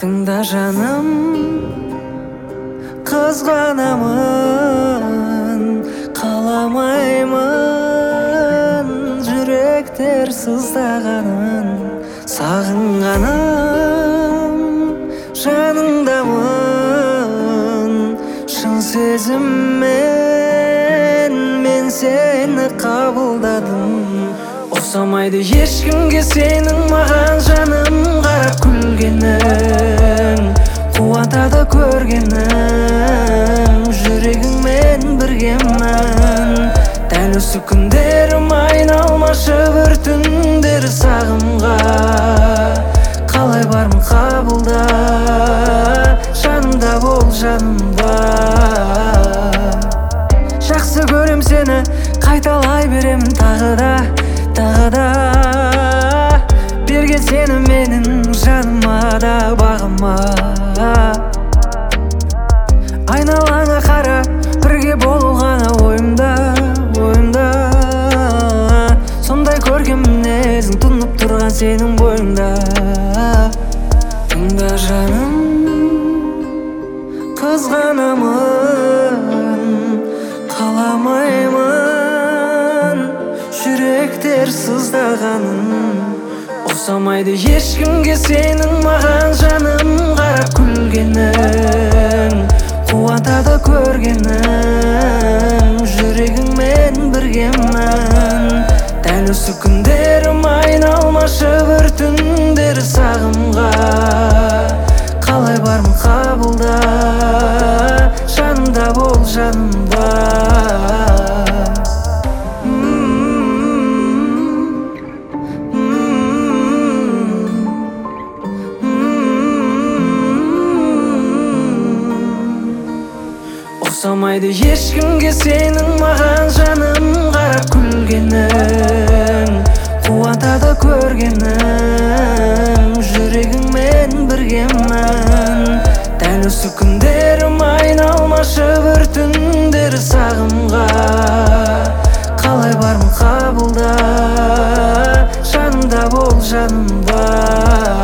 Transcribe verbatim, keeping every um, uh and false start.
Tыңда жаным, қызғанамын, қаламаймын жүректер сыздағанын. Сағынғаным, жаныңдамын, шын сезіммен мен сені қабылдадым. Ұқсамайды ешкімге сенің маған жаным, қарап күлгенің, қуантады көргенің, жүрегіңмен біргемін. Дәл осы күндерім айналмашы бір түндер сағымға. Қалай бармын қабылда, жанымда бол жанымда. Жақсы көрем сені, қайталай беремін тағы да, тағы да. Берген сені менің жаныма да бағыма. Айналаңа қара, бірге болу ғана ойымда, ойымда. Сондай көрген мінезің тұнып тұрған сенің бойыңда. Тыңда жаным, қызғанамын, қаламаймын жүректер сыздағанын. Ұқсамайды ешкімге сенің маған жаным, қарап күлгенің, қуантады көргенің, жүрегіңмен біргемін. Дәл осы күндерім айналмашы бір түндер сағымға. Қалай бармын қабылда, жанымда бол жанымда. Ұқсамайды ешкімге сенің маған жаным, қарап күлгенің, қуантады көргенің, жүрегіңмен біргемін. Дәл осы күндерім айналмашы бір түндер сағымға. Қалай бармын қабылда, жанымда бол жанымда.